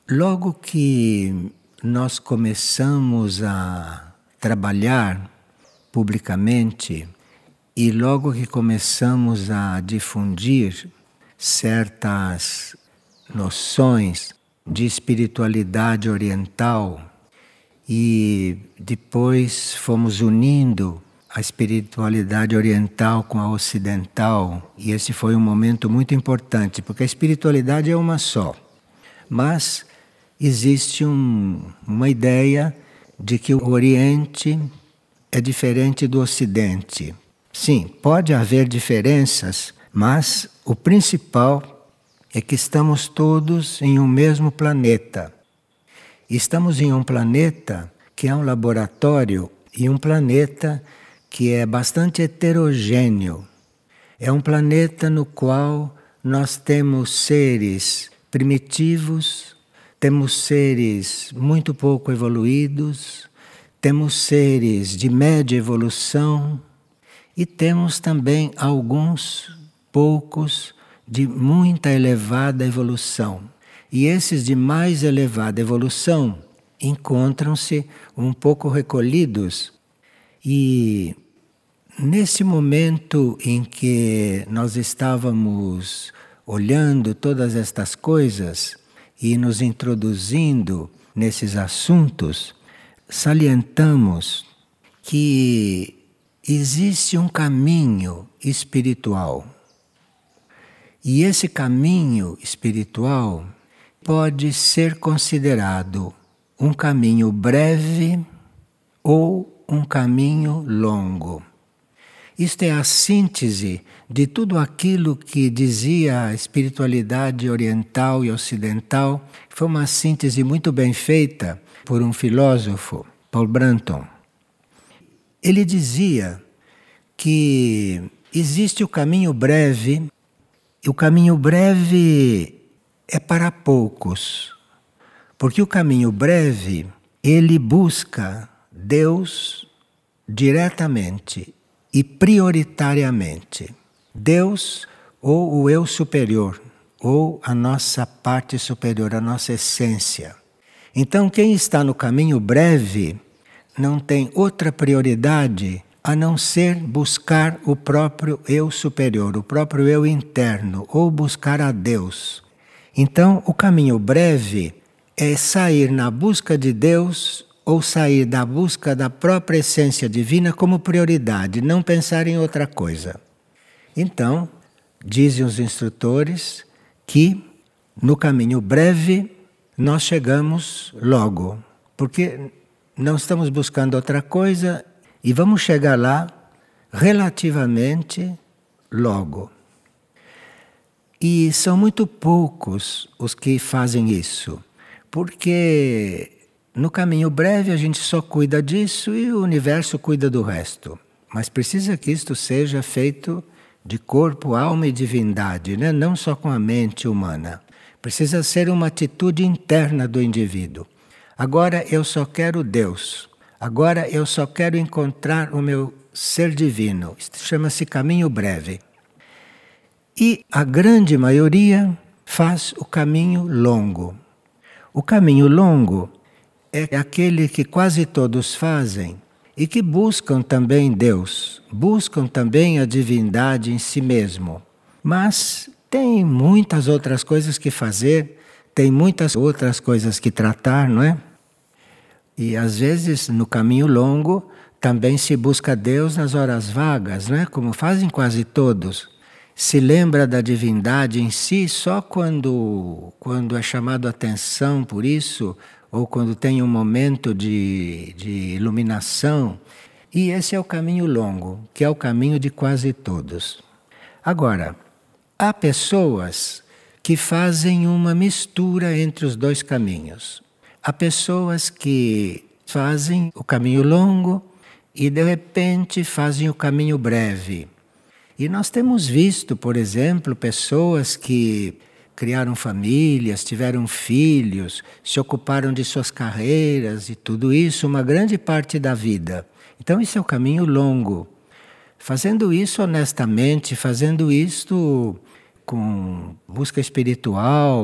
Logo que nós começamos a trabalhar publicamente e logo que começamos a difundir certas noções de espiritualidade oriental e depois fomos unindo a espiritualidade oriental com a ocidental, e esse foi um momento muito importante, porque a espiritualidade é uma só, mas existe uma ideia de que o Oriente é diferente do Ocidente. Sim, pode haver diferenças, mas o principal é que estamos todos em um mesmo planeta. Estamos em um planeta que é um laboratório e um planeta que é bastante heterogêneo. É um planeta no qual nós temos seres primitivos, temos seres muito pouco evoluídos, temos seres de média evolução e temos também alguns poucos de muita elevada evolução. E esses de mais elevada evolução encontram-se um pouco recolhidos. E nesse momento em que nós estávamos olhando todas estas coisas e nos introduzindo nesses assuntos, salientamos que existe um caminho espiritual. E esse caminho espiritual pode ser considerado um caminho breve ou um caminho longo. Isto é a síntese de tudo aquilo que dizia a espiritualidade oriental e ocidental. Foi uma síntese muito bem feita por um filósofo, Paul Brunton. Ele dizia que existe o caminho breve, e o caminho breve é para poucos, porque o caminho breve, ele busca Deus diretamente e prioritariamente. Deus ou o eu superior, ou a nossa parte superior, a nossa essência. Então, quem está no caminho breve não tem outra prioridade a não ser buscar o próprio eu superior, o próprio eu interno, ou buscar a Deus. Então, o caminho breve é sair na busca de Deus ou sair da busca da própria essência divina como prioridade, não pensar em outra coisa. Então, dizem os instrutores que no caminho breve nós chegamos logo, porque não estamos buscando outra coisa e vamos chegar lá relativamente logo. E são muito poucos os que fazem isso, porque no caminho breve a gente só cuida disso e o universo cuida do resto. Mas precisa que isto seja feito de corpo, alma e divindade, né? Não só com a mente humana. Precisa ser uma atitude interna do indivíduo. Agora eu só quero Deus. Agora eu só quero encontrar o meu ser divino. Isto chama-se caminho breve. E a grande maioria faz o caminho longo. O caminho longo é aquele que quase todos fazem e que buscam também Deus, buscam também a divindade em si mesmo. Mas tem muitas outras coisas que fazer, tem muitas outras coisas que tratar, não é? E às vezes no caminho longo também se busca Deus nas horas vagas, não é? Como fazem quase todos. Se lembra da divindade em si só quando é chamado a atenção por isso, ou quando tem um momento de iluminação. E esse é o caminho longo, que é o caminho de quase todos. Agora, há pessoas que fazem uma mistura entre os dois caminhos. Há pessoas que fazem o caminho longo e de repente fazem o caminho breve. E nós temos visto, por exemplo, pessoas que criaram famílias, tiveram filhos, se ocuparam de suas carreiras e tudo isso, uma grande parte da vida. Então esse é o caminho longo. Fazendo isso honestamente, fazendo isto com busca espiritual,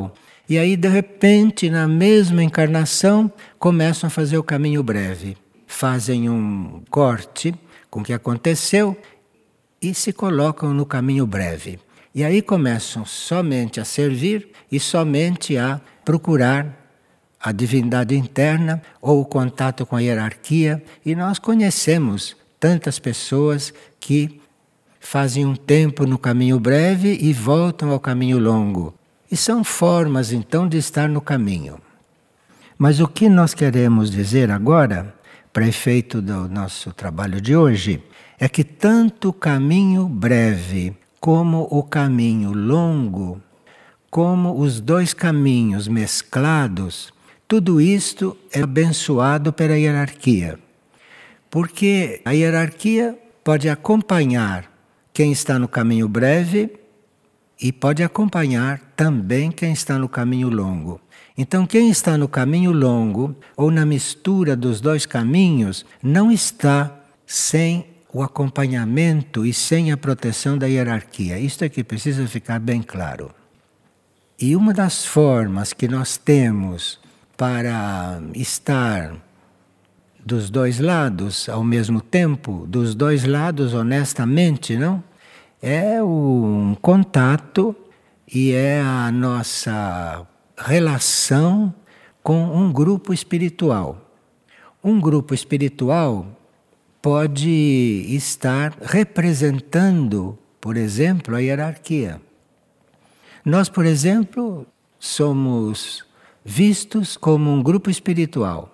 E aí, de repente, na mesma encarnação, começam a fazer o caminho breve. Fazem um corte com o que aconteceu e se colocam no caminho breve. E aí começam somente a servir e somente a procurar a divindade interna ou o contato com a hierarquia. E nós conhecemos tantas pessoas que fazem um tempo no caminho breve e voltam ao caminho longo. E são formas, então, de estar no caminho. Mas o que nós queremos dizer agora, para efeito do nosso trabalho de hoje, é que tanto o caminho breve como o caminho longo, como os dois caminhos mesclados, tudo isto é abençoado pela hierarquia. Porque a hierarquia pode acompanhar quem está no caminho breve e pode acompanhar também quem está no caminho longo. Então, quem está no caminho longo ou na mistura dos dois caminhos não está sem o acompanhamento e sem a proteção da hierarquia. Isto é que precisa ficar bem claro. E uma das formas que nós temos para estar dos dois lados ao mesmo tempo, dos dois lados honestamente, não? É um contato e é a nossa relação com um grupo espiritual. Um grupo espiritual pode estar representando, por exemplo, a hierarquia. Nós, por exemplo, somos vistos como um grupo espiritual.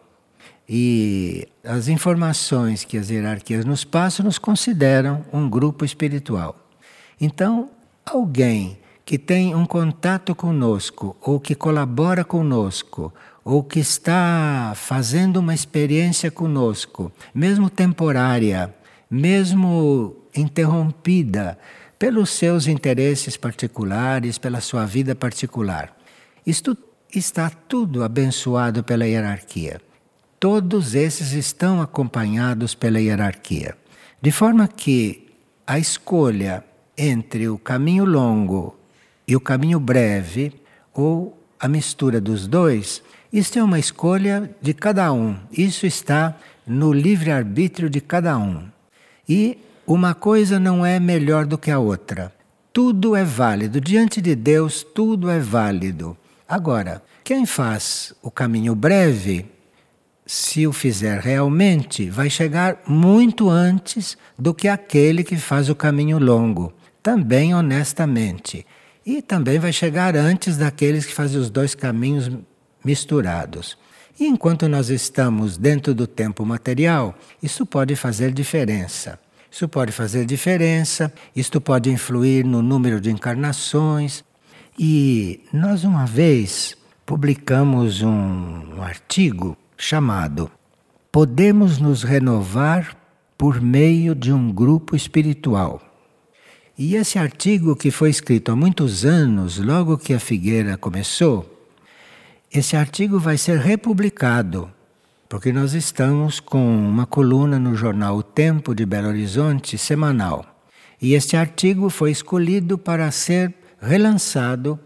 E as informações que as hierarquias nos passam nos consideram um grupo espiritual. Então, alguém que tem um contato conosco, ou que colabora conosco, ou que está fazendo uma experiência conosco, mesmo temporária, mesmo interrompida pelos seus interesses particulares, pela sua vida particular. Isto está tudo abençoado pela hierarquia. Todos esses estão acompanhados pela hierarquia. De forma que a escolha entre o caminho longo e o caminho breve, ou a mistura dos dois, isto é uma escolha de cada um. Isso está no livre-arbítrio de cada um. E uma coisa não é melhor do que a outra. Tudo é válido. Diante de Deus, tudo é válido. Agora, quem faz o caminho breve, se o fizer realmente, vai chegar muito antes do que aquele que faz o caminho longo. Também honestamente. E também vai chegar antes daqueles que fazem os dois caminhos misturados. E enquanto nós estamos dentro do tempo material, isso pode fazer diferença. Isso pode fazer diferença, isto pode influir no número de encarnações. E nós uma vez publicamos um artigo chamado Podemos nos renovar por meio de um grupo espiritual. E esse artigo, que foi escrito há muitos anos, logo que a Figueira começou, esse artigo vai ser republicado, porque nós estamos com uma coluna no jornal O Tempo de Belo Horizonte, semanal. E este artigo foi escolhido para ser relançado,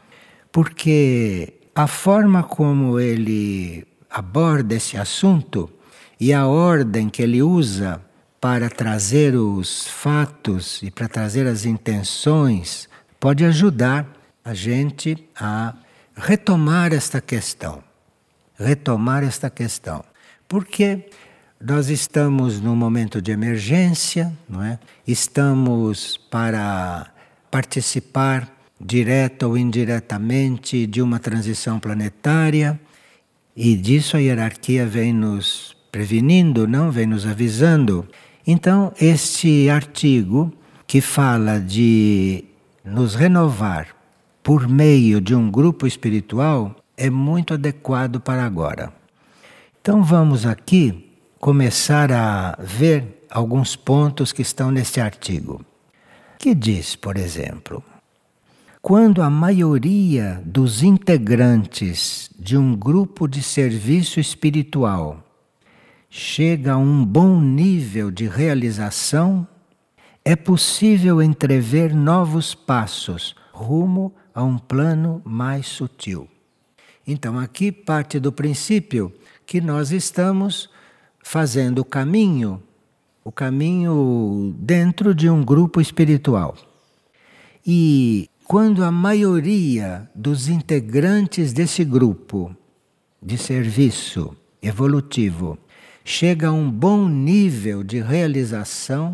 porque a forma como ele aborda esse assunto e a ordem que ele usa para trazer os fatos e para trazer as intenções, pode ajudar a gente a retomar esta questão. Retomar esta questão. Porque nós estamos num momento de emergência, não é? Estamos para participar direta ou indiretamente de uma transição planetária, e disso a hierarquia vem nos prevenindo, não vem nos avisando. Então, este artigo que fala de nos renovar por meio de um grupo espiritual é muito adequado para agora. Então vamos aqui começar a ver alguns pontos que estão neste artigo. Que diz, por exemplo, quando a maioria dos integrantes de um grupo de serviço espiritual chega a um bom nível de realização, é possível entrever novos passos rumo a um plano mais sutil. Então aqui parte do princípio que nós estamos fazendo o caminho dentro de um grupo espiritual. E quando a maioria dos integrantes desse grupo de serviço evolutivo chega a um bom nível de realização,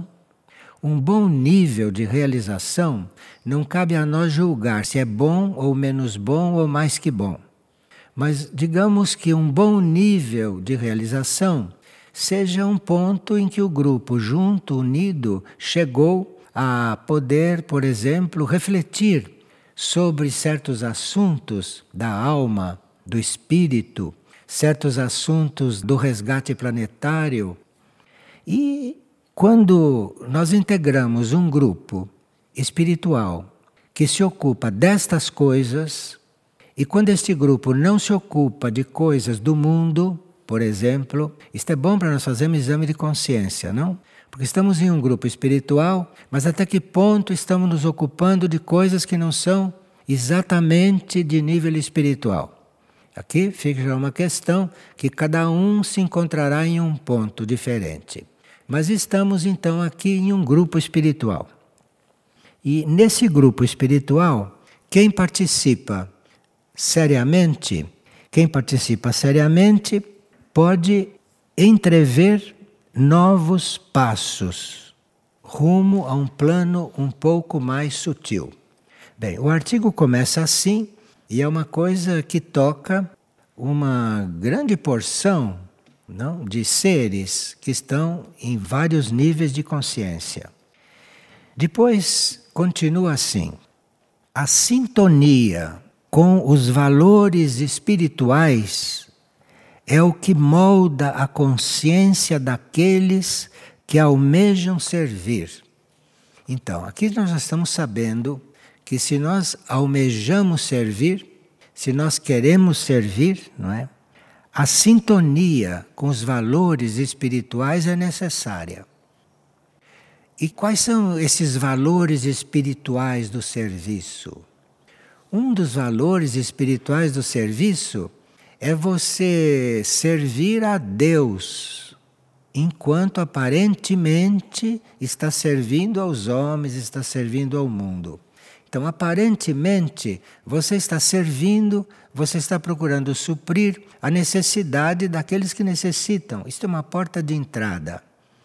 não cabe a nós julgar se é bom ou menos bom ou mais que bom. Mas digamos que um bom nível de realização seja um ponto em que o grupo junto, unido, chegou a poder, por exemplo, refletir sobre certos assuntos da alma, do espírito, certos assuntos do resgate planetário. E quando nós integramos um grupo espiritual que se ocupa destas coisas, e quando este grupo não se ocupa de coisas do mundo, por exemplo, isto é bom para nós fazermos exame de consciência, não? Porque estamos em um grupo espiritual, mas até que ponto estamos nos ocupando de coisas que não são exatamente de nível espiritual? Aqui fica já uma questão que cada um se encontrará em um ponto diferente. Mas estamos então aqui em um grupo espiritual. E nesse grupo espiritual, quem participa seriamente pode entrever novos passos rumo a um plano um pouco mais sutil. Bem, o artigo começa assim e é uma coisa que toca uma grande porção, não, de seres que estão em vários níveis de consciência. Depois continua assim: a sintonia com os valores espirituais é o que molda a consciência daqueles que almejam servir. Então, aqui nós já estamos sabendo que se nós almejamos servir, se nós queremos servir, não é? A sintonia com os valores espirituais é necessária. E quais são esses valores espirituais do serviço? Um dos valores espirituais do serviço é você servir a Deus, enquanto aparentemente está servindo aos homens, está servindo ao mundo. Então, aparentemente, você está servindo, você está procurando suprir a necessidade daqueles que necessitam. Isto é uma porta de entrada.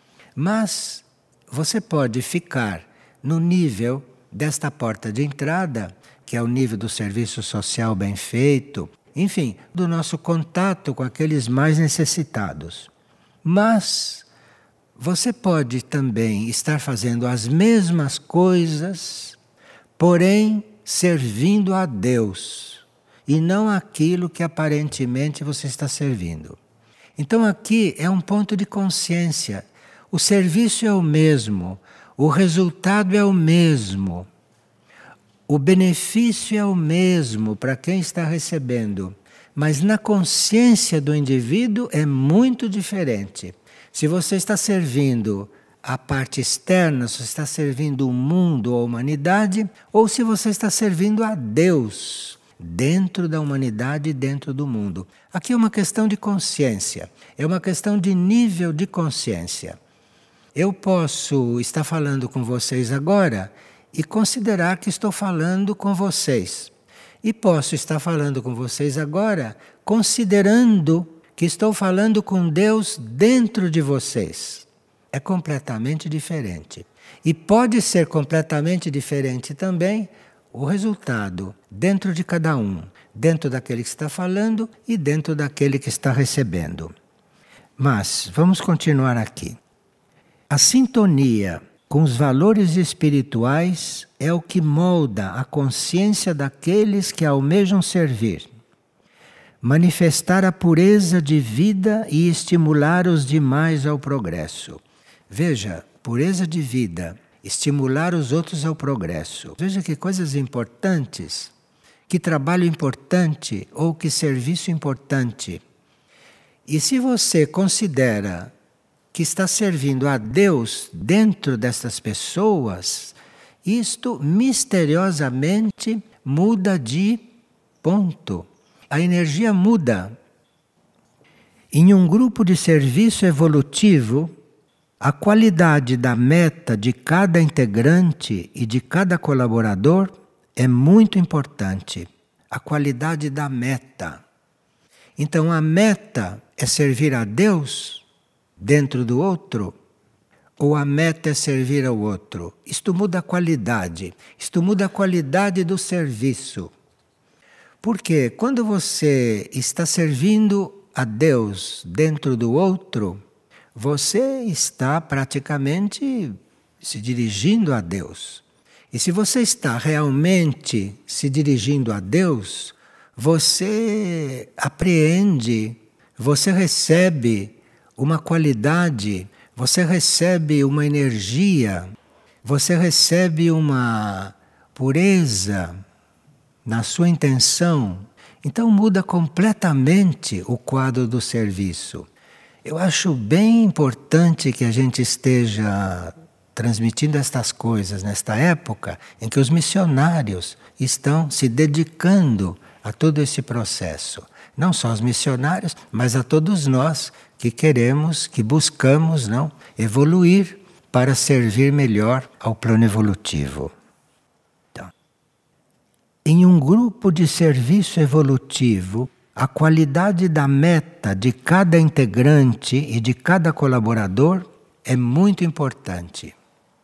Mas você pode ficar no nível desta porta de entrada, que é o nível do serviço social bem feito, enfim, do nosso contato com aqueles mais necessitados. Mas você pode também estar fazendo as mesmas coisas, porém servindo a Deus, e não aquilo que aparentemente você está servindo. Então aqui é um ponto de consciência. O serviço é o mesmo, o resultado é o mesmo, o benefício é o mesmo para quem está recebendo, mas na consciência do indivíduo é muito diferente. Se você está servindo a parte externa, se você está servindo o mundo ou a humanidade, ou se você está servindo a Deus dentro da humanidade e dentro do mundo. Aqui é uma questão de consciência, é uma questão de nível de consciência. Eu posso estar falando com vocês agora e considerar que estou falando com vocês. E posso estar falando com vocês agora considerando que estou falando com Deus dentro de vocês. É completamente diferente. E pode ser completamente diferente também o resultado dentro de cada um, dentro daquele que está falando e dentro daquele que está recebendo. Mas vamos continuar aqui. A sintonia com os valores espirituais é o que molda a consciência daqueles que almejam servir, manifestar a pureza de vida e estimular os demais ao progresso. Veja, pureza de vida, estimular os outros ao progresso. Veja que coisas importantes, que trabalho importante ou que serviço importante. E se você considera que está servindo a Deus dentro dessas pessoas, isto misteriosamente muda de ponto. a energia muda. Em um grupo de serviço evolutivo, a qualidade da meta de cada integrante e de cada colaborador é muito importante. A qualidade da meta. Então a meta é servir a Deus dentro do outro, ou a meta é servir ao outro? Isto muda a qualidade. Isto muda a qualidade do serviço. Porque quando você está servindo a Deus dentro do outro, você está praticamente se dirigindo a Deus. E se você está realmente se dirigindo a Deus, você apreende, você recebe uma qualidade, você recebe uma energia, você recebe uma pureza na sua intenção. Então muda completamente o quadro do serviço. Eu acho bem importante que a gente esteja transmitindo estas coisas nesta época em que os missionários estão se dedicando a todo esse processo. Não só os missionários, mas a todos nós que queremos, que buscamos evoluir para servir melhor ao plano evolutivo. Então, em um grupo de serviço evolutivo, a qualidade da meta de cada integrante e de cada colaborador é muito importante.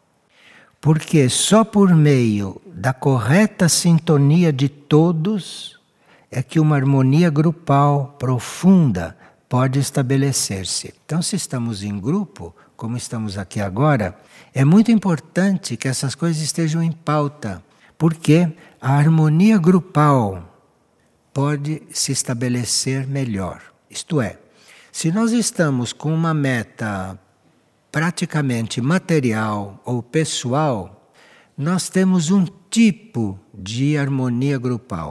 Porque só por meio da correta sintonia de todos é que uma harmonia grupal profunda pode estabelecer-se. Então, se estamos em grupo, como estamos aqui agora, é muito importante que essas coisas estejam em pauta, porque a harmonia grupal pode se estabelecer melhor. Isto é, se nós estamos com uma meta praticamente material ou pessoal, nós temos um tipo de harmonia grupal.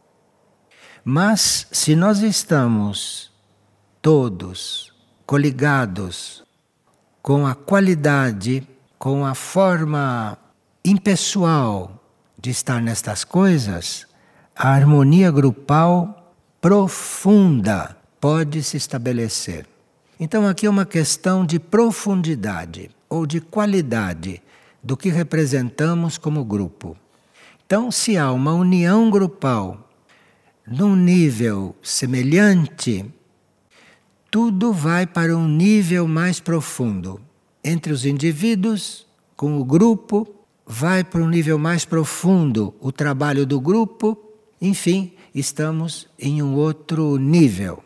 Mas se nós estamos todos coligados com a qualidade, com a forma impessoal de estar nestas coisas, a harmonia grupal profunda pode se estabelecer. Então aqui é uma questão de profundidade ou de qualidade do que representamos como grupo. Então, se há uma união grupal num nível semelhante, tudo vai para um nível mais profundo. Entre os indivíduos, com o grupo, vai para um nível mais profundo o trabalho do grupo. Enfim, estamos em um outro nível.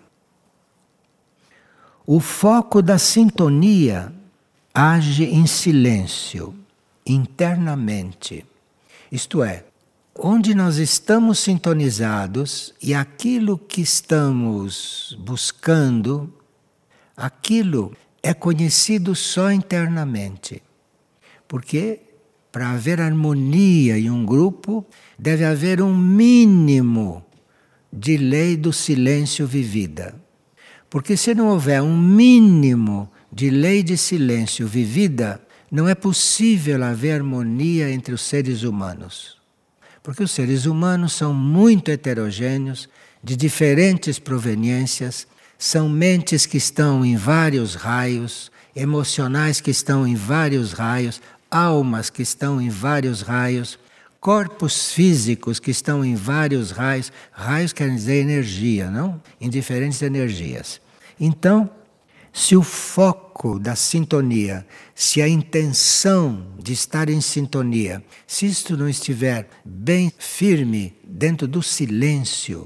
O foco da sintonia age em silêncio, internamente. Isto é, onde nós estamos sintonizados e aquilo que estamos buscando, aquilo é conhecido só internamente. Porque para haver harmonia em um grupo, deve haver um mínimo de lei do silêncio vivida. Porque se não houver um mínimo de lei de silêncio vivida, não é possível haver harmonia entre os seres humanos. Porque os seres humanos são muito heterogêneos, de diferentes proveniências, são mentes que estão em vários raios, emocionais que estão em vários raios, almas que estão em vários raios, corpos físicos que estão em vários raios. Raios quer dizer energia, não? Em diferentes energias. Então, se o foco da sintonia, se a intenção de estar em sintonia, se isto não estiver bem firme dentro do silêncio,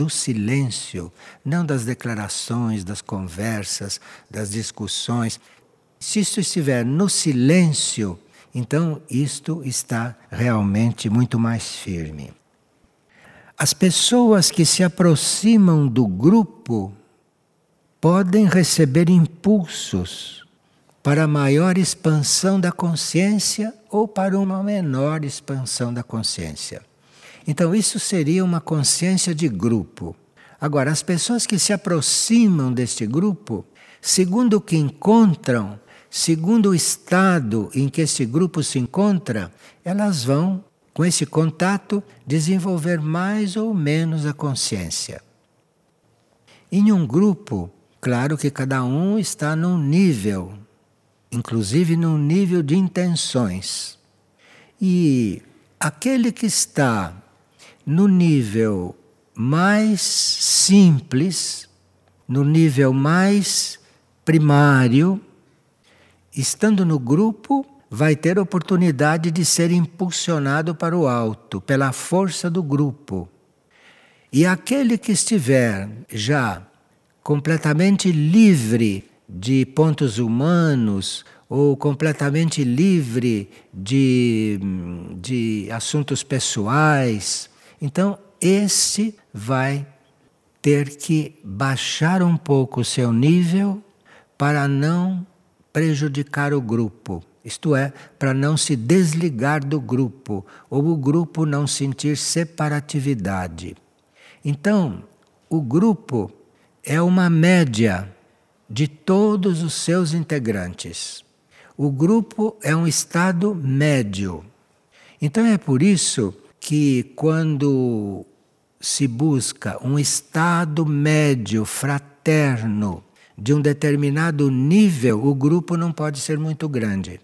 não das declarações, das conversas, das discussões, se isto estiver no silêncio, então isto está realmente muito mais firme. As pessoas que se aproximam do grupo podem receber impulsos para maior expansão da consciência ou para uma menor expansão da consciência. Então isso seria uma consciência de grupo. Agora, as pessoas que se aproximam deste grupo, segundo o que encontram, segundo o estado em que esse grupo se encontra, elas vão, com esse contato, desenvolver mais ou menos a consciência. Em um grupo, claro que cada um está num nível, inclusive num nível de intenções. E aquele que está no nível mais simples, no nível mais primário, estando no grupo, vai ter oportunidade de ser impulsionado para o alto, pela força do grupo. E aquele que estiver já completamente livre de pontos humanos, ou completamente livre de assuntos pessoais, então esse vai ter que baixar um pouco o seu nível para não prejudicar o grupo. Isto é, para não se desligar do grupo, ou o grupo não sentir separatividade. Então, o grupo é uma média de todos os seus integrantes. O grupo é um estado médio. Então é por isso que quando se busca um estado médio, fraterno, de um determinado nível, o grupo não pode ser muito grande.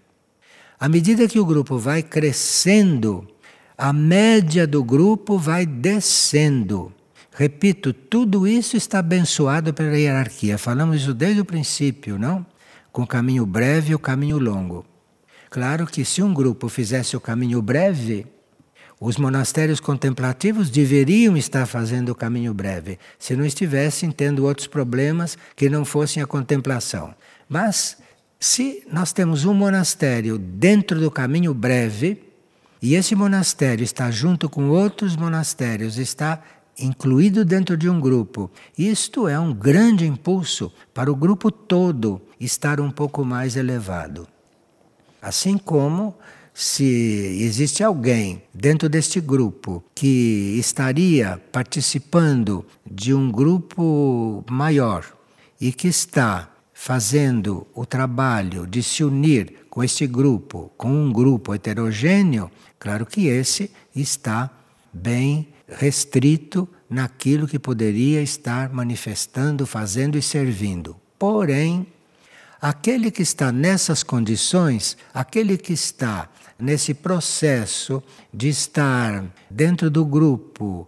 À medida que o grupo vai crescendo, a média do grupo vai descendo. Repito, tudo isso está abençoado pela hierarquia. Falamos isso desde o princípio, não? Com o caminho breve e o caminho longo. Claro que se um grupo fizesse o caminho breve, os monastérios contemplativos deveriam estar fazendo o caminho breve, se não estivessem tendo outros problemas que não fossem a contemplação. Mas, se nós temos um monastério dentro do caminho breve, e esse monastério está junto com outros monastérios, está incluído dentro de um grupo, isto é um grande impulso para o grupo todo estar um pouco mais elevado. Assim como se existe alguém dentro deste grupo que estaria participando de um grupo maior e que está fazendo o trabalho de se unir com este grupo, com um grupo heterogêneo, claro que esse está bem restrito naquilo que poderia estar manifestando, fazendo e servindo. Porém, aquele que está nessas condições, aquele que está nesse processo de estar dentro do grupo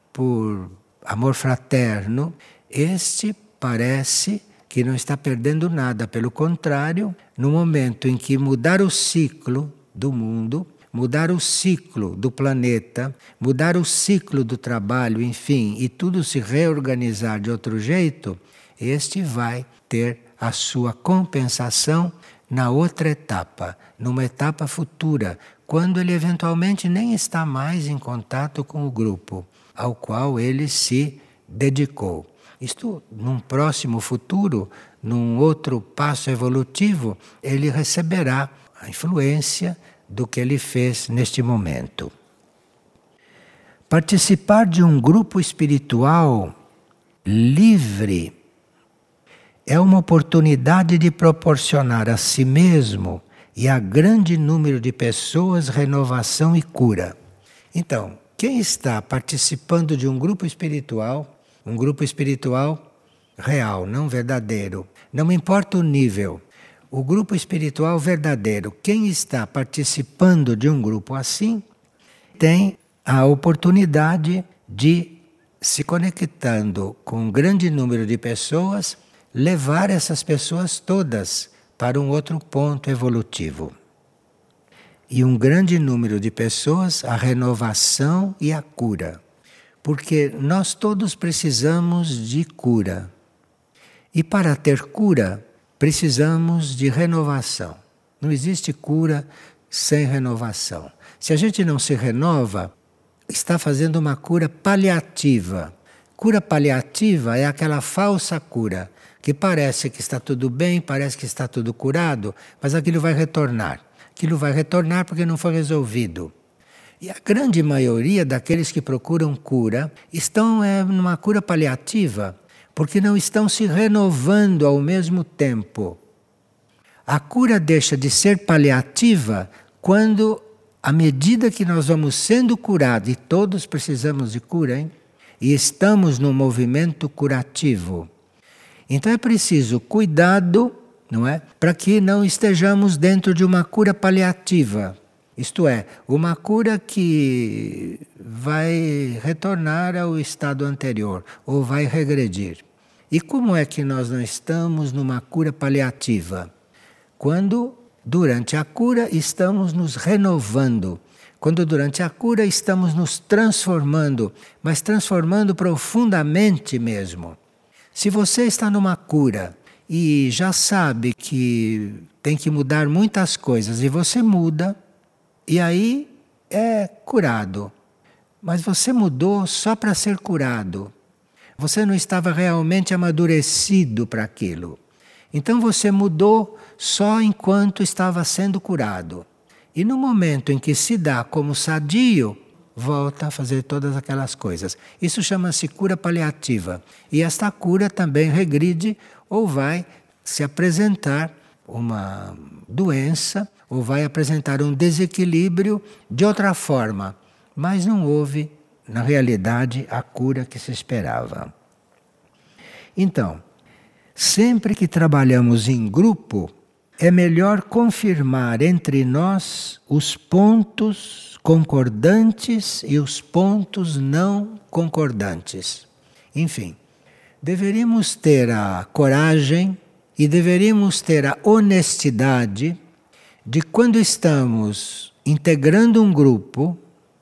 por amor fraterno, este parece que não está perdendo nada. Pelo contrário, no momento em que mudar o ciclo do mundo, mudar o ciclo do planeta, mudar o ciclo do trabalho, enfim, e tudo se reorganizar de outro jeito, este vai ter a sua compensação na outra etapa, numa etapa futura, quando ele eventualmente nem está mais em contato com o grupo ao qual ele se dedicou. Isto, num próximo futuro, num outro passo evolutivo, ele receberá a influência do que ele fez neste momento. Participar de um grupo espiritual livre é uma oportunidade de proporcionar a si mesmo e a grande número de pessoas renovação e cura. Então, quem está participando de um grupo espiritual real, não verdadeiro, não importa o nível, o grupo espiritual verdadeiro, quem está participando de um grupo assim, tem a oportunidade de, se conectando com um grande número de pessoas, levar essas pessoas todas para um outro ponto evolutivo. E um grande número de pessoas, a renovação e a cura. Porque nós todos precisamos de cura. E para ter cura, precisamos de renovação. Não existe cura sem renovação. Se a gente não se renova, está fazendo uma cura paliativa. Cura paliativa é aquela falsa cura, que parece que está tudo bem, parece que está tudo curado, mas aquilo vai retornar. Aquilo vai retornar porque não foi resolvido. E a grande maioria daqueles que procuram cura estão numa cura paliativa, porque não estão se renovando ao mesmo tempo. A cura deixa de ser paliativa quando, à medida que nós vamos sendo curados, e todos precisamos de cura, hein? E estamos num movimento curativo. Então é preciso cuidado, não é? Para que não estejamos dentro de uma cura paliativa. Isto é, uma cura que vai retornar ao estado anterior ou vai regredir. E como é que nós não estamos numa cura paliativa? Quando, durante a cura, estamos nos renovando. Quando, durante a cura, estamos nos transformando, mas transformando profundamente mesmo. Se você está numa cura e já sabe que tem que mudar muitas coisas e você muda, e aí é curado. Mas você mudou só para ser curado. Você não estava realmente amadurecido para aquilo. Então você mudou só enquanto estava sendo curado. E no momento em que se dá como sadio, volta a fazer todas aquelas coisas. Isso chama-se cura paliativa. E esta cura também regride ou vai se apresentar uma doença ou vai apresentar um desequilíbrio de outra forma. Mas não houve, na realidade, a cura que se esperava. Então, sempre que trabalhamos em grupo, é melhor confirmar entre nós os pontos concordantes e os pontos não concordantes. Enfim, deveríamos ter a coragem e deveríamos ter a honestidade de, quando estamos integrando um grupo,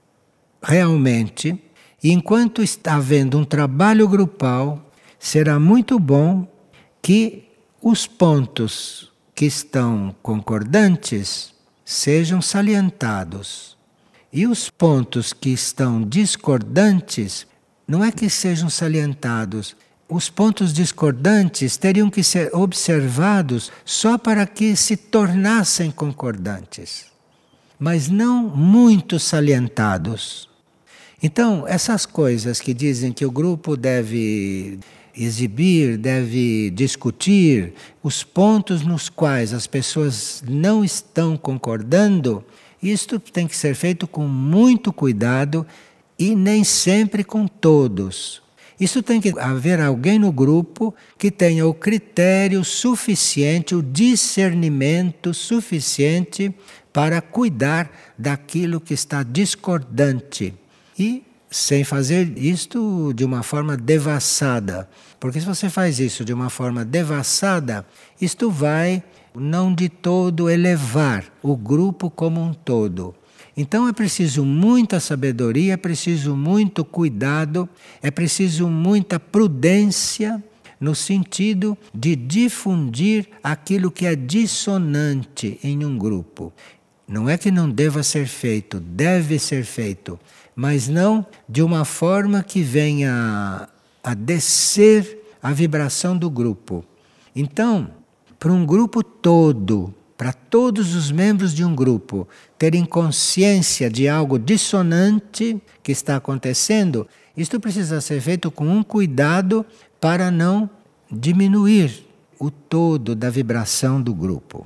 realmente, e enquanto está havendo um trabalho grupal, será muito bom que os pontos que estão concordantes sejam salientados. E os pontos que estão discordantes, não é que sejam salientados. Os pontos discordantes teriam que ser observados só para que se tornassem concordantes, mas não muito salientados. Então, essas coisas que dizem que o grupo deve exibir, deve discutir os pontos nos quais as pessoas não estão concordando, isto tem que ser feito com muito cuidado e nem sempre com todos. Isso tem que haver alguém no grupo que tenha o critério suficiente, o discernimento suficiente para cuidar daquilo que está discordante. E sem fazer isto de uma forma devassada. Porque se você faz isso de uma forma devassada, isto vai não de todo elevar o grupo como um todo. Então é preciso muita sabedoria, é preciso muito cuidado, é preciso muita prudência no sentido de difundir aquilo que é dissonante em um grupo. Não é que não deva ser feito, deve ser feito, mas não de uma forma que venha a descer a vibração do grupo. Então, para um grupo todo, para todos os membros de um grupo terem consciência de algo dissonante que está acontecendo, isto precisa ser feito com um cuidado para não diminuir o todo da vibração do grupo.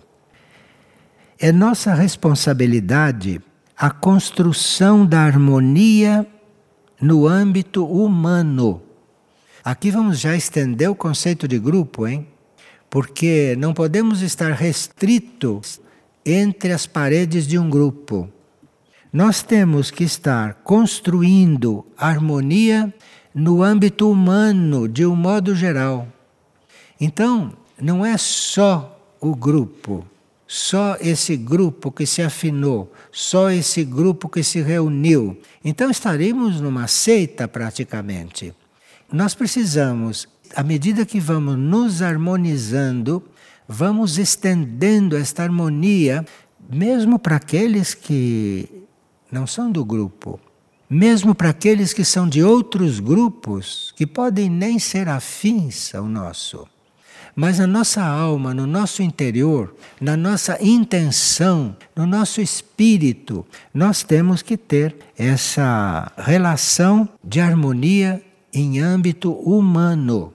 É nossa responsabilidade a construção da harmonia no âmbito humano. Aqui vamos já estender o conceito de grupo, hein? Porque não podemos estar restritos entre as paredes de um grupo. Nós temos que estar construindo harmonia no âmbito humano, de um modo geral. Então, não é só o grupo, só esse grupo que se afinou, só esse grupo que se reuniu. Então estaremos numa seita praticamente. Nós precisamos, à medida que vamos nos harmonizando, vamos estendendo esta harmonia, mesmo para aqueles que não são do grupo, mesmo para aqueles que são de outros grupos, que podem nem ser afins ao nosso. Mas na nossa alma, no nosso interior, na nossa intenção, no nosso espírito, nós temos que ter essa relação de harmonia em âmbito humano.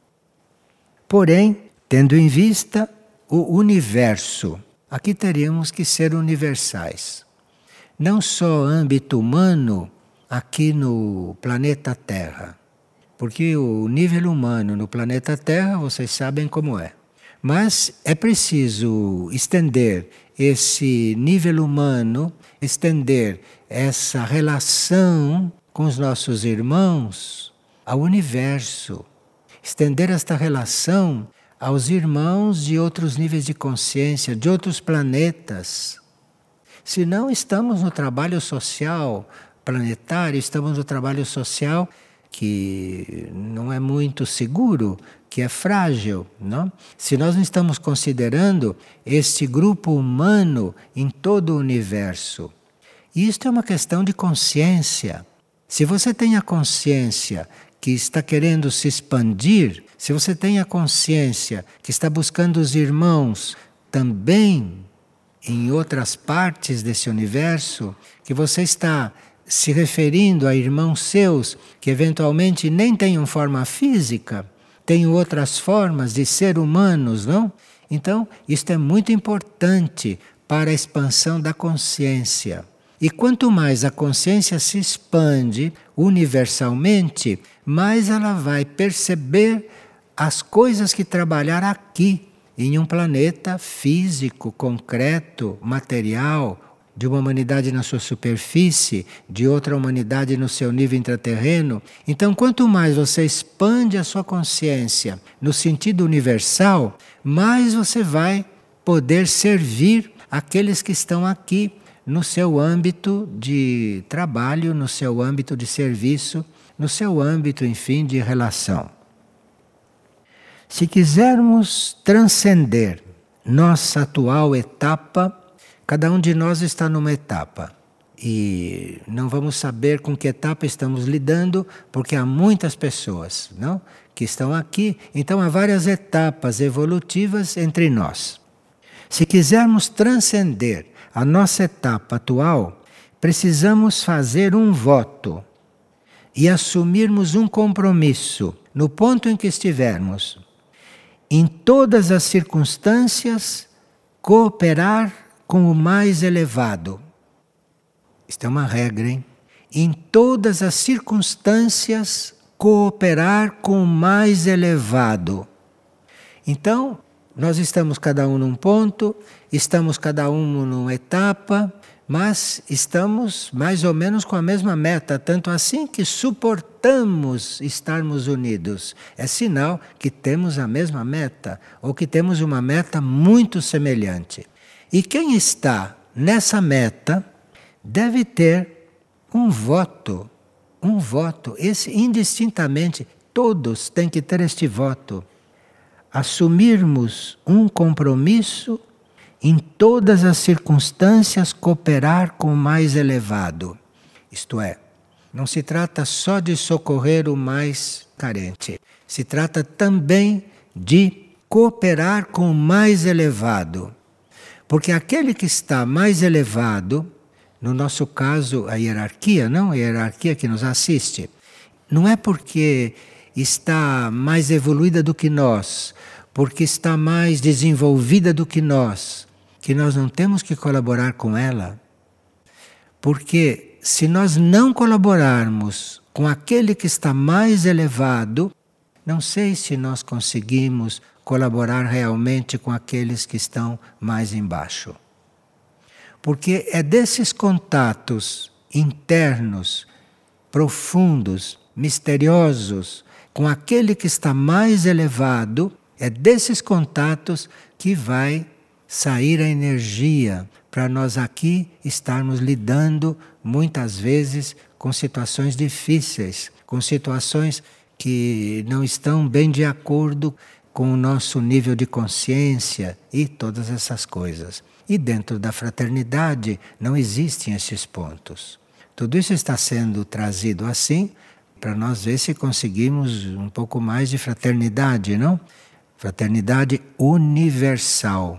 Porém, tendo em vista o universo, aqui teríamos que ser universais. Não só âmbito humano aqui no planeta Terra. Porque o nível humano no planeta Terra, vocês sabem como é. Mas é preciso estender esse nível humano, estender essa relação com os nossos irmãos ao universo. Estender esta relação aos irmãos de outros níveis de consciência, de outros planetas. Senão estamos no trabalho social planetário, estamos no trabalho social que não é muito seguro, que é frágil, não? Se nós não estamos considerando este grupo humano em todo o universo. Isto é uma questão de consciência. Se você tem a consciência que está querendo se expandir, se você tem a consciência que está buscando os irmãos também em outras partes desse universo, que você está se referindo a irmãos seus que eventualmente nem tenham forma física, têm outras formas de ser humanos, não? Então, isto é muito importante para a expansão da consciência. E quanto mais a consciência se expande universalmente, mais ela vai perceber as coisas que trabalhar aqui, em um planeta físico, concreto, material, de uma humanidade na sua superfície, de outra humanidade no seu nível intraterreno. Então, quanto mais você expande a sua consciência no sentido universal, mais você vai poder servir aqueles que estão aqui no seu âmbito de trabalho, no seu âmbito de serviço, no seu âmbito, enfim, de relação. Se quisermos transcender nossa atual etapa, cada um de nós está numa etapa. E não vamos saber com que etapa estamos lidando, porque há muitas pessoas, não, que estão aqui. Então há várias etapas evolutivas entre nós. Se quisermos transcender a nossa etapa atual, precisamos fazer um voto e assumirmos um compromisso no ponto em que estivermos. Em todas as circunstâncias, cooperar com o mais elevado. Isto é uma regra, hein? Em todas as circunstâncias, cooperar com o mais elevado. Então, nós estamos cada um num ponto, estamos cada um numa etapa, mas estamos mais ou menos com a mesma meta, tanto assim que suportamos estarmos unidos. É sinal que temos a mesma meta, ou que temos uma meta muito semelhante. E quem está nessa meta deve ter um voto, esse indistintamente, todos têm que ter este voto. Assumirmos um compromisso, em todas as circunstâncias cooperar com o mais elevado. Isto é, não se trata só de socorrer o mais carente, se trata também de cooperar com o mais elevado. Porque aquele que está mais elevado, no nosso caso a hierarquia, não? A hierarquia que nos assiste, não é porque está mais evoluída do que nós, porque está mais desenvolvida do que nós não temos que colaborar com ela. Porque se nós não colaborarmos com aquele que está mais elevado, não sei se nós conseguimos colaborar realmente com aqueles que estão mais embaixo. Porque é desses contatos internos, profundos, misteriosos, com aquele que está mais elevado, é desses contatos que vai sair a energia para nós aqui estarmos lidando muitas vezes com situações difíceis, com situações que não estão bem de acordo com o nosso nível de consciência e todas essas coisas. E dentro da fraternidade não existem esses pontos. Tudo isso está sendo trazido assim para nós ver se conseguimos um pouco mais de fraternidade, não? Fraternidade universal.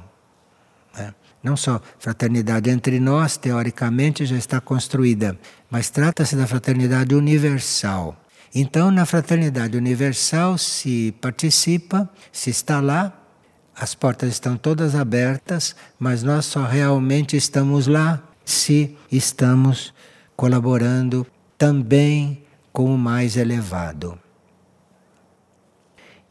Não só fraternidade entre nós, teoricamente já está construída, mas trata-se da fraternidade universal. Então, na fraternidade universal se participa, se está lá, as portas estão todas abertas, mas nós só realmente estamos lá se estamos colaborando também com o mais elevado.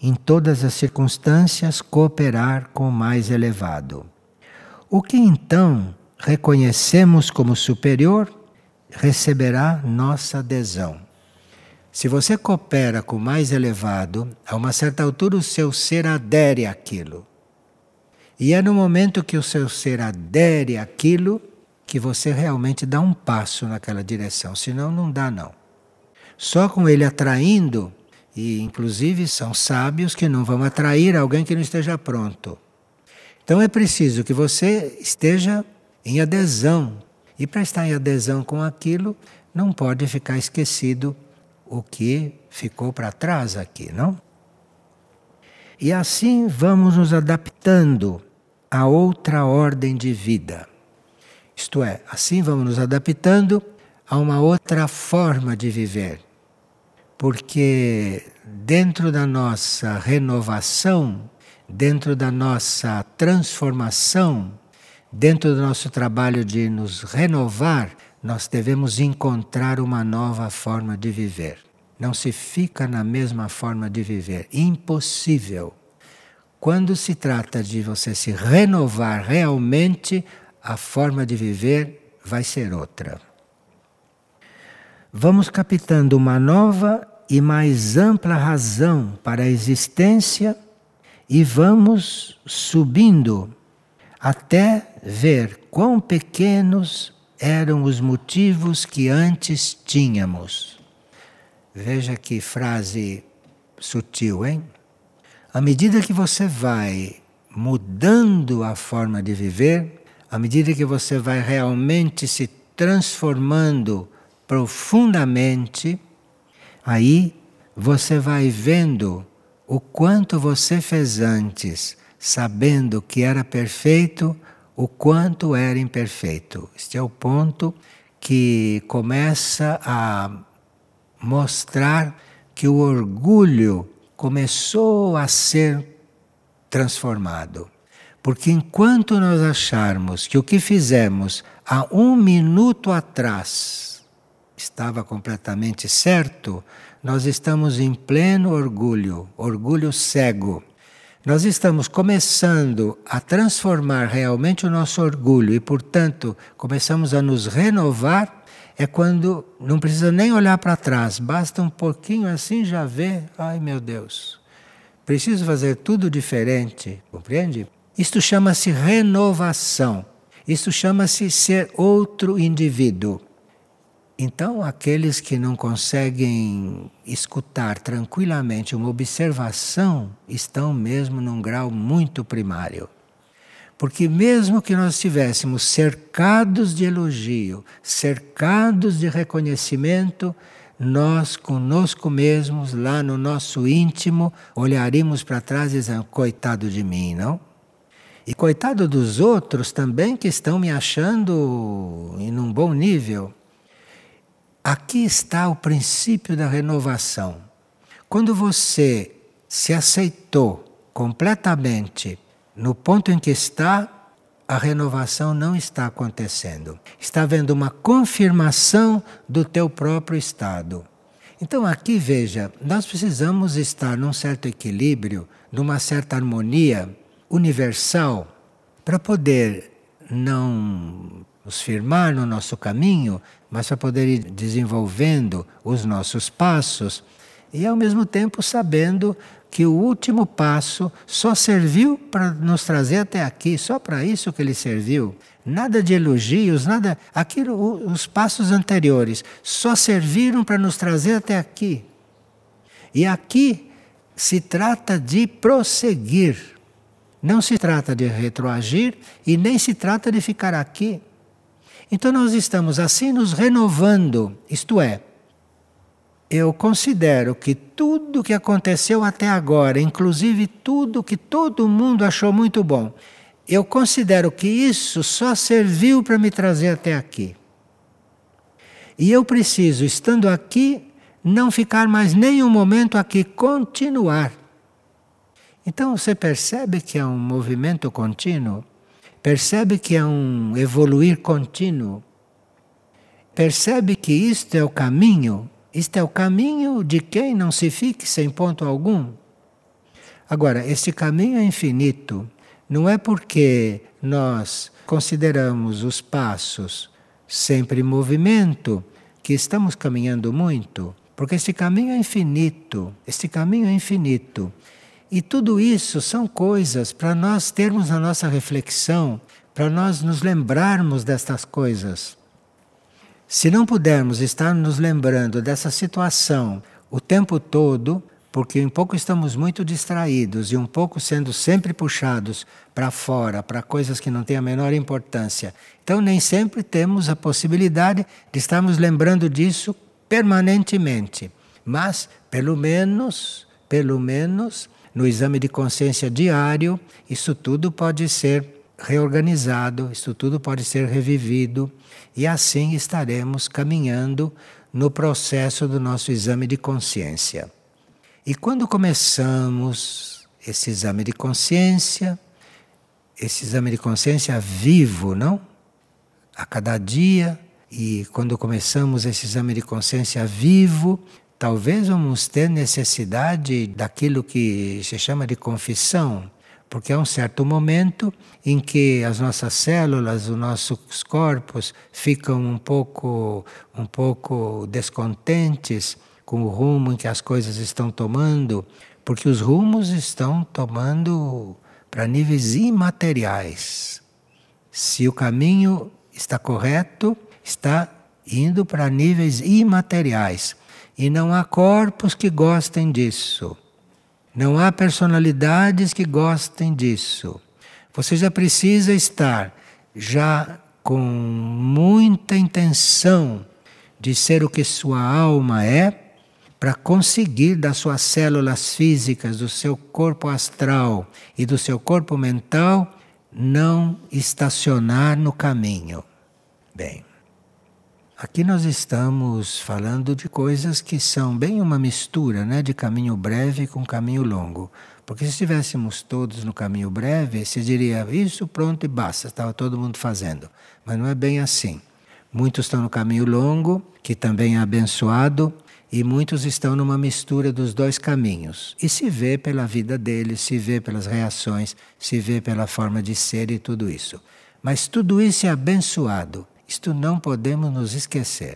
em todas as circunstâncias, cooperar com o mais elevado. O que então reconhecemos como superior receberá nossa adesão. Se você coopera com o mais elevado, a uma certa altura o seu ser adere àquilo. E é no momento que o seu ser adere àquilo que você realmente dá um passo naquela direção, senão não dá não. Só com ele atraindo, e inclusive são sábios que não vão atrair alguém que não esteja pronto. Então é preciso que você esteja em adesão. E para estar em adesão com aquilo, não pode ficar esquecido o que ficou para trás aqui, não? E assim vamos nos adaptando a outra ordem de vida. Isto é, assim vamos nos adaptando a uma outra forma de viver. Porque dentro da nossa renovação, dentro da nossa transformação, dentro do nosso trabalho de nos renovar, nós devemos encontrar uma nova forma de viver. Não se fica na mesma forma de viver. Impossível. Quando se trata de você se renovar realmente, a forma de viver vai ser outra. Vamos captando uma nova e mais ampla razão para a existência e vamos subindo até ver quão pequenos eram os motivos que antes tínhamos. Veja que frase sutil, hein? À medida que você vai mudando a forma de viver, à medida que você vai realmente se transformando profundamente, aí você vai vendo o quanto você fez antes, sabendo que era perfeito, o quanto era imperfeito. Este é o ponto que começa a mostrar que o orgulho começou a ser transformado. Porque enquanto nós acharmos que o que fizemos há 1 minuto atrás estava completamente certo, nós estamos em pleno orgulho, orgulho cego. Nós estamos começando a transformar realmente o nosso orgulho e, portanto, começamos a nos renovar. É quando não precisa nem olhar para trás, basta um pouquinho assim já ver, ai meu Deus, preciso fazer tudo diferente, compreende? Isto chama-se renovação, isto chama-se ser outro indivíduo. Então, aqueles que não conseguem escutar tranquilamente uma observação estão mesmo num grau muito primário. Porque mesmo que nós estivéssemos cercados de elogio, cercados de reconhecimento, nós conosco mesmos, lá no nosso íntimo, olharíamos para trás e dizendo, coitado de mim, não? E coitado dos outros também que estão me achando em um bom nível. Aqui está o princípio da renovação. Quando você se aceitou completamente no ponto em que está, a renovação não está acontecendo. Está havendo uma confirmação do teu próprio estado. Então aqui veja, nós precisamos estar num certo equilíbrio, numa certa harmonia universal, para poder não nos firmar no nosso caminho, mas para poder ir desenvolvendo os nossos passos e ao mesmo tempo sabendo que o último passo só serviu para nos trazer até aqui, só para isso que ele serviu. Nada de elogios, nada. Aquilo, os passos anteriores só serviram para nos trazer até aqui. E aqui se trata de prosseguir. Não se trata de retroagir e nem se trata de ficar aqui. Então nós estamos assim nos renovando, isto é, eu considero que tudo que aconteceu até agora, inclusive tudo que todo mundo achou muito bom, eu considero que isso só serviu para me trazer até aqui. E eu preciso, estando aqui, não ficar mais nem um momento aqui, continuar. Então você percebe que é um movimento contínuo? Percebe que é um evoluir contínuo? Percebe que isto é o caminho? Isto é o caminho de quem não se fique sem ponto algum. Agora, este caminho é infinito. Não é porque nós consideramos os passos sempre em movimento que estamos caminhando muito. Porque este caminho é infinito. Este caminho é infinito. E tudo isso são coisas para nós termos na nossa reflexão, para nós nos lembrarmos destas coisas. Se não pudermos estar nos lembrando dessa situação o tempo todo, porque um pouco estamos muito distraídos e um pouco sendo sempre puxados para fora, para coisas que não têm a menor importância. Então nem sempre temos a possibilidade de estarmos lembrando disso permanentemente. Mas, pelo menos, no exame de consciência diário, isso tudo pode ser reorganizado, isso tudo pode ser revivido e assim estaremos caminhando no processo do nosso exame de consciência. E quando começamos esse exame de consciência vivo, não? A cada dia, e quando começamos esse exame de consciência vivo, talvez vamos ter necessidade daquilo que se chama de confissão, porque há um certo momento em que as nossas células, os nossos corpos ficam um pouco descontentes com o rumo em que as coisas estão tomando, porque os rumos estão tomando para níveis imateriais. Se o caminho está correto, está indo para níveis imateriais. E não há corpos que gostem disso. Não há personalidades que gostem disso. Você já precisa estar já com muita intenção de ser o que sua alma é, para conseguir das suas células físicas, do seu corpo astral e do seu corpo mental, não estacionar no caminho. Bem, aqui nós estamos falando de coisas que são bem uma mistura, né, de caminho breve com caminho longo. Porque se estivéssemos todos no caminho breve, se diria isso, pronto e basta, estava todo mundo fazendo. Mas não é bem assim. Muitos estão no caminho longo, que também é abençoado, e muitos estão numa mistura dos dois caminhos. E se vê pela vida deles, se vê pelas reações, se vê pela forma de ser e tudo isso. Mas tudo isso é abençoado. Isto não podemos nos esquecer.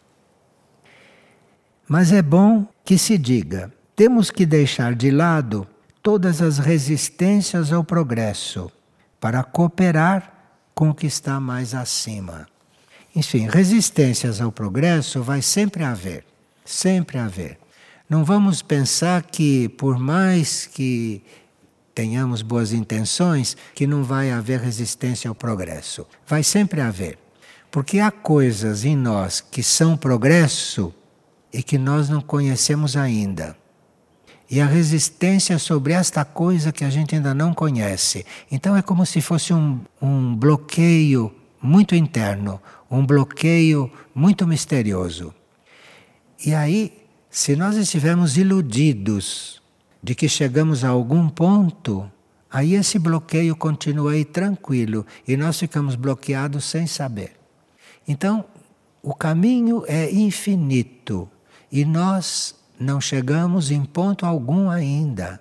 Mas é bom que se diga, temos que deixar de lado todas as resistências ao progresso para cooperar com o que está mais acima. Enfim, resistências ao progresso vai sempre haver. Sempre haver. Não vamos pensar que, por mais que tenhamos boas intenções, que não vai haver resistência ao progresso. Vai sempre haver. Porque há coisas em nós que são progresso e que nós não conhecemos ainda. E a resistência sobre esta coisa que a gente ainda não conhece. Então é como se fosse um bloqueio muito interno, um bloqueio muito misterioso. E aí, se nós estivermos iludidos de que chegamos a algum ponto, aí esse bloqueio continua aí tranquilo e nós ficamos bloqueados sem saber. Então, o caminho é infinito e nós não chegamos em ponto algum ainda.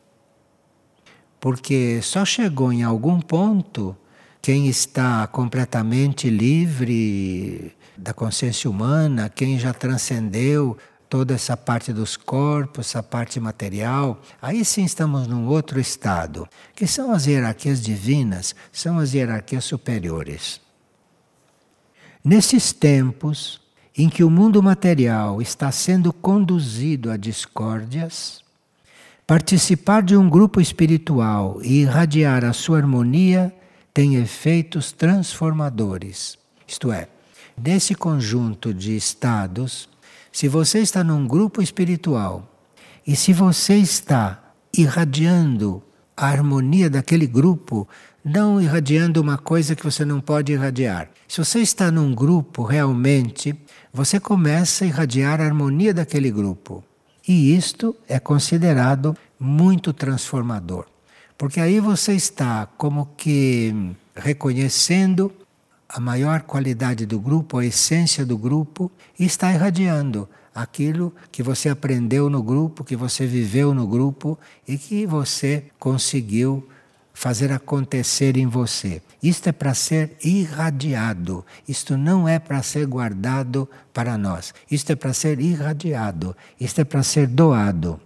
Porque só chegou em algum ponto quem está completamente livre da consciência humana, quem já transcendeu toda essa parte dos corpos, essa parte material, aí sim estamos num outro estado, que são as hierarquias divinas, são as hierarquias superiores. Nesses tempos em que o mundo material está sendo conduzido a discórdias, participar de um grupo espiritual e irradiar a sua harmonia tem efeitos transformadores. Isto é, nesse conjunto de estados, se você está num grupo espiritual e se você está irradiando a harmonia daquele grupo, não irradiando uma coisa que você não pode irradiar. Se você está num grupo realmente, você começa a irradiar a harmonia daquele grupo. E isto é considerado muito transformador. Porque aí você está como que reconhecendo a maior qualidade do grupo, a essência do grupo, e está irradiando aquilo que você aprendeu no grupo, que você viveu no grupo e que você conseguiu fazer acontecer em você. Isto é para ser irradiado. Isto não é para ser guardado para nós. Isto é para ser irradiado. Isto é para ser doado.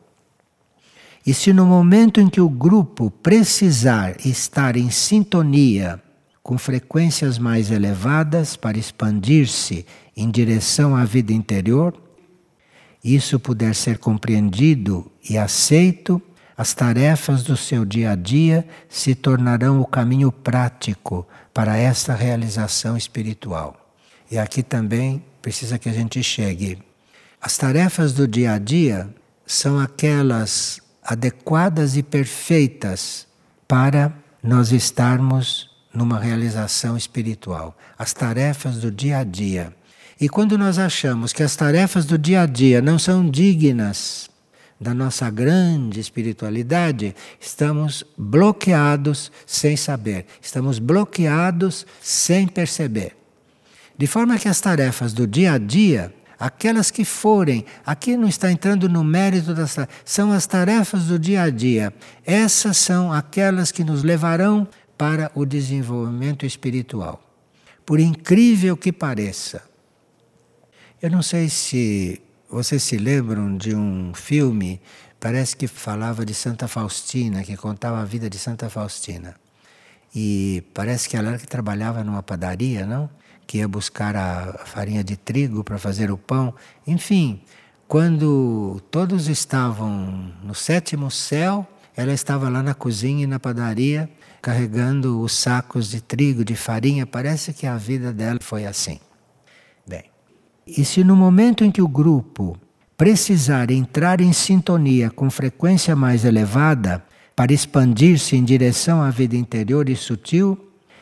E se no momento em que o grupo precisar estar em sintonia com frequências mais elevadas para expandir-se em direção à vida interior, isso puder ser compreendido e aceito, as tarefas do seu dia a dia se tornarão o caminho prático para essa realização espiritual. E aqui também precisa que a gente chegue. As tarefas do dia a dia são aquelas adequadas e perfeitas para nós estarmos numa realização espiritual. As tarefas do dia a dia. E quando nós achamos que as tarefas do dia a dia não são dignas da nossa grande espiritualidade, estamos bloqueados sem saber, estamos bloqueados sem perceber. De forma que as tarefas do dia a dia, aquelas que forem, aqui não está entrando no mérito das tarefas, são as tarefas do dia a dia. Essas são aquelas que nos levarão para o desenvolvimento espiritual. Por incrível que pareça. Eu não sei se vocês se lembram de um filme, parece que falava de Santa Faustina, que contava a vida de Santa Faustina. E parece que ela era que trabalhava numa padaria, não? Que ia buscar a farinha de trigo para fazer o pão. Enfim, quando todos estavam no sétimo céu, ela estava lá na cozinha e na padaria, carregando os sacos de trigo, de farinha. Parece que a vida dela foi assim. Bem, e se no momento em que o grupo precisar entrar em sintonia com frequência mais elevada para expandir-se em direção à vida interior e sutil,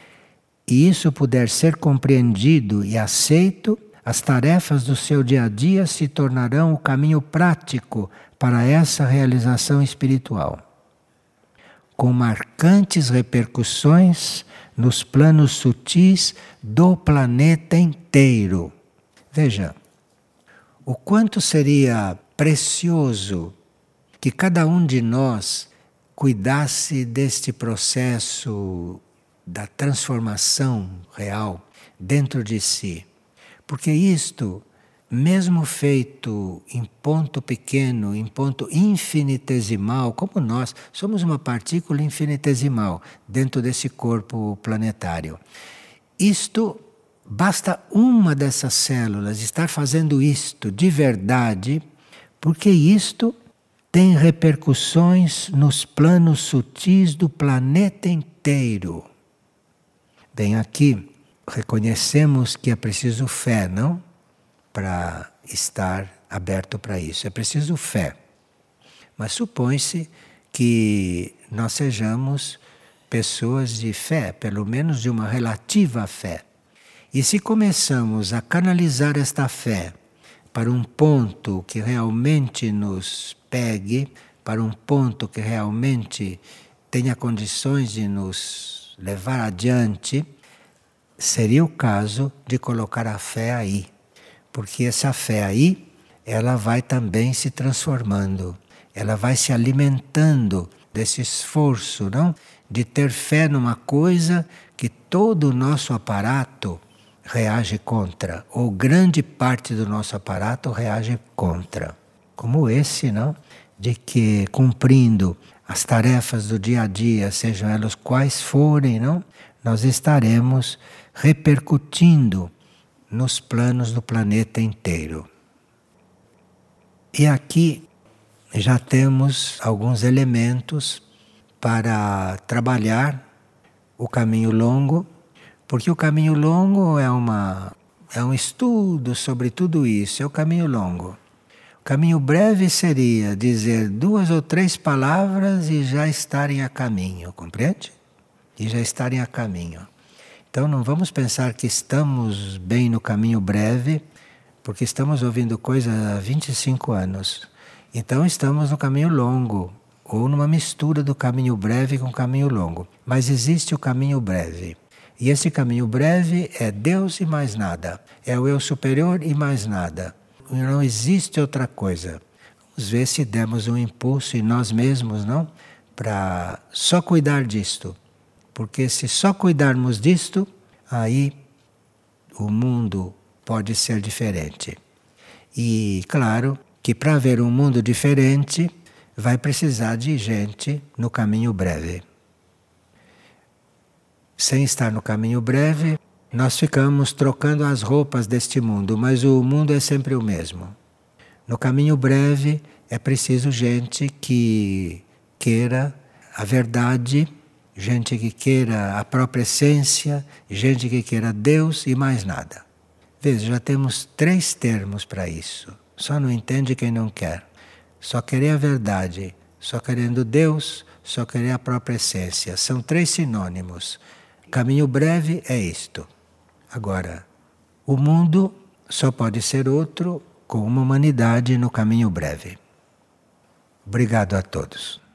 e isso puder ser compreendido e aceito, as tarefas do seu dia a dia se tornarão o caminho prático para essa realização espiritual, com marcantes repercussões nos planos sutis do planeta inteiro. Veja, o quanto seria precioso que cada um de nós cuidasse deste processo da transformação real dentro de si. Porque isto, mesmo feito em ponto pequeno, em ponto infinitesimal, como nós, somos uma partícula infinitesimal dentro desse corpo planetário. Isto, basta uma dessas células estar fazendo isto de verdade, porque isto tem repercussões nos planos sutis do planeta inteiro. Bem, aqui reconhecemos que é preciso fé, não? Para estar aberto para isso. É preciso fé. Mas supõe-se que nós sejamos pessoas de fé, pelo menos de uma relativa fé. E se começamos a canalizar esta fé para um ponto que realmente nos pegue, para um ponto que realmente tenha condições de nos levar adiante, seria o caso de colocar a fé aí. Porque essa fé aí, ela vai também se transformando, ela vai se alimentando desse esforço, não? De ter fé numa coisa que todo o nosso aparato reage contra, ou grande parte do nosso aparato reage contra. Como esse, não? De que cumprindo as tarefas do dia a dia, sejam elas quais forem, não? Nós estaremos repercutindo nos planos do planeta inteiro. E aqui já temos alguns elementos para trabalhar o caminho longo, porque o caminho longo é um estudo sobre tudo isso, é o caminho longo. O caminho breve seria dizer 2 ou 3 palavras e já estarem a caminho, compreende? E já estarem a caminho. Então não vamos pensar que estamos bem no caminho breve, porque estamos ouvindo coisas há 25 anos. Então estamos no caminho longo, ou numa mistura do caminho breve com o caminho longo. Mas existe o caminho breve. E esse caminho breve é Deus e mais nada. É o eu superior e mais nada. não existe outra coisa. Vamos ver se demos um impulso em nós mesmos, não? Para só cuidar disto. Porque se só cuidarmos disto, aí o mundo pode ser diferente. E claro que para haver um mundo diferente, vai precisar de gente no caminho breve. Sem estar no caminho breve, nós ficamos trocando as roupas deste mundo, mas o mundo é sempre o mesmo. No caminho breve é preciso gente que queira a verdade, gente que queira a própria essência, gente que queira Deus e mais nada. Veja, já temos 3 termos para isso. Só não entende quem não quer. Só querer a verdade, só querendo Deus, só querer a própria essência. São 3 sinônimos. Caminho breve é isto. Agora, o mundo só pode ser outro com uma humanidade no caminho breve. Obrigado a todos.